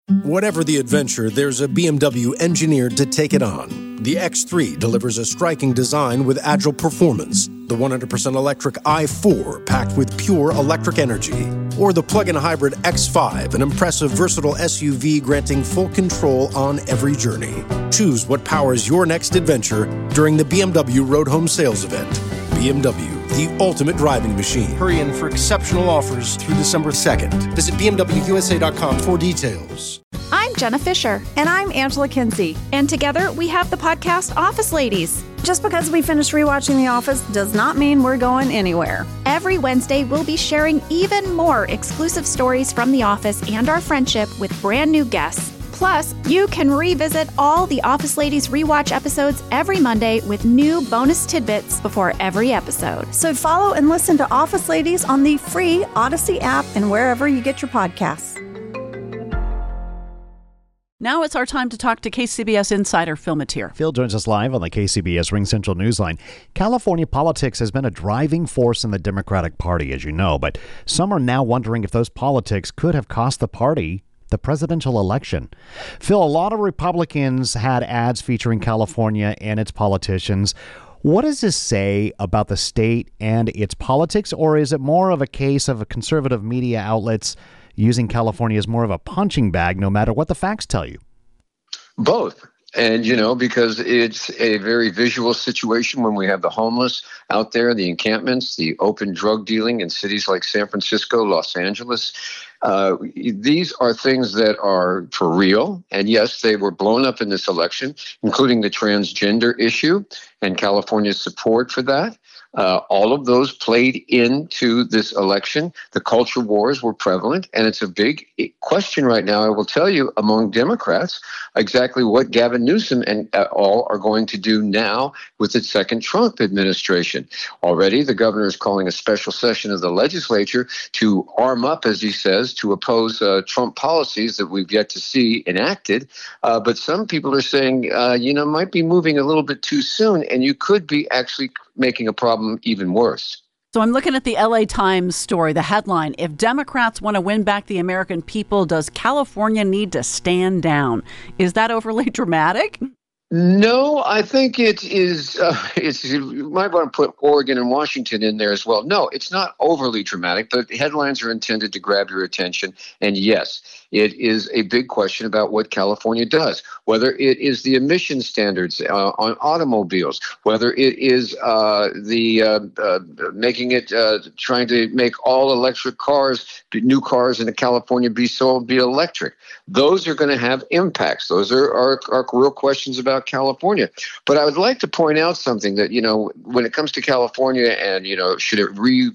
Whatever the adventure, there's a BMW engineered to take it on. The X3 delivers a striking design with agile performance. The 100% electric i4 packed with pure electric energy. Or the plug-in hybrid X5, an impressive versatile SUV granting full control on every journey. Choose what powers your next adventure during the BMW Road Home Sales Event. BMW, the ultimate driving machine. Hurry in for exceptional offers through December 2nd. Visit BMWUSA.com for details. I'm Jenna Fisher. And I'm Angela Kinsey. And together we have the podcast Office Ladies. Just because we finished rewatching The Office does not mean we're going anywhere. Every Wednesday, we'll be sharing even more exclusive stories from The Office and our friendship with brand new guests. Plus, you can revisit all the Office Ladies rewatch episodes every Monday with new bonus tidbits before every episode. So follow and listen to Office Ladies on the free Odyssey app and wherever you get your podcasts. Now it's our time to talk to KCBS insider Phil Matier. Phil joins us live on the KCBS Ring Central Newsline. California politics has been a driving force in the Democratic Party, as you know, but some are now wondering if those politics could have cost the party the presidential election. Phil, a lot of Republicans had ads featuring California and its politicians. What does this say about the state and its politics, or is it more of a case of conservative media outlets using California as more of a punching bag no matter what the facts tell you? Both. And, because it's a very visual situation when we have the homeless out there, the encampments, the open drug dealing in cities like San Francisco, Los Angeles. These are things that are for real. And yes, they were blown up in this election, including the transgender issue and California's support for that. All of those played into this election. The culture wars were prevalent, and it's a big question right now, I will tell you, among Democrats, exactly what Gavin Newsom and all are going to do now with the second Trump administration. Already, the governor is calling a special session of the legislature to arm up, as he says, to oppose Trump policies that we've yet to see enacted. But some people are saying, might be moving a little bit too soon, and you could be actually making a problem even worse. So I'm looking at the LA Times story, the headline, "If Democrats want to win back the American people, does California need to stand down?" Is that overly dramatic? No, I think it is. You might want to put Oregon and Washington in there as well. No, it's not overly dramatic, but headlines are intended to grab your attention. And yes, it is a big question about what California does, whether it is the emission standards on automobiles, whether it is making it trying to make all electric cars, new cars in California be electric. Those are going to have impacts. Those are real questions about California. But I would like to point out something that, when it comes to California and, should it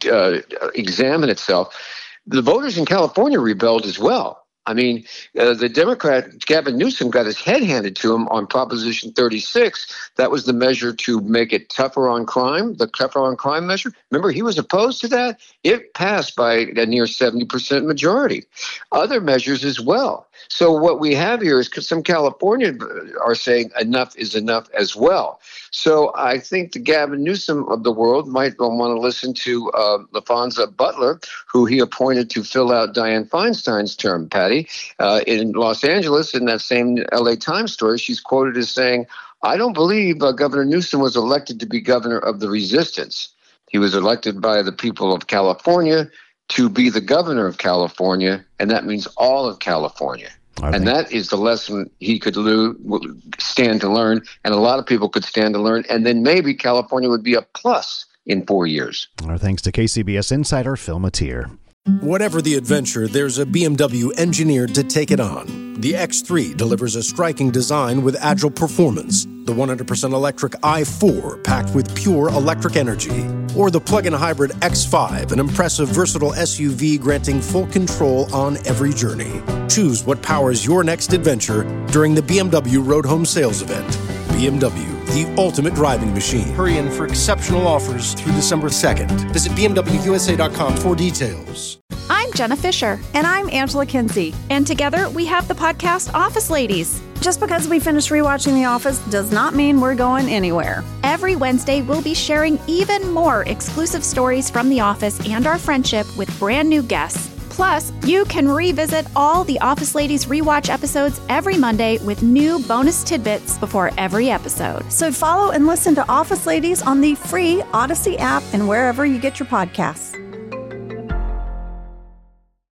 examine itself, the voters in California rebelled as well. I mean, the Democrat Gavin Newsom got his head handed to him on Proposition 36. That was the measure to make it tougher on crime, the tougher on crime measure. Remember, he was opposed to that. It passed by a near 70% majority. Other measures as well. So what we have here is some California are saying enough is enough as well. So I think the Gavin Newsom of the world might want to listen to LaFonza Butler, who he appointed to fill out Dianne Feinstein's term, Patty. In Los Angeles, in that same LA Times story, she's quoted as saying, "I don't believe Governor Newsom was elected to be governor of the resistance. He was elected by the people of California to be the governor of California, and that means all of California." And that is the lesson he could stand to learn, and a lot of people could stand to learn, and then maybe California would be a plus in 4 years. Our thanks to KCBS insider Phil Matier. Whatever the adventure, there's a BMW engineered to take it on. The X3 delivers a striking design with agile performance. The 100% electric i4 packed with pure electric energy. Or the plug-in hybrid X5, an impressive versatile SUV granting full control on every journey. Choose what powers your next adventure during the BMW Road Home Sales Event. BMW, the ultimate driving machine. Hurry in for exceptional offers through December 2nd. Visit BMWUSA.com for details. I'm Jenna Fisher. And I'm Angela Kinsey. And together we have the podcast Office Ladies. Just because we finished rewatching The Office does not mean we're going anywhere. Every Wednesday, we'll be sharing even more exclusive stories from The Office and our friendship with brand new guests. Plus, you can revisit all the Office Ladies rewatch episodes every Monday with new bonus tidbits before every episode. So follow and listen to Office Ladies on the free Odyssey app and wherever you get your podcasts.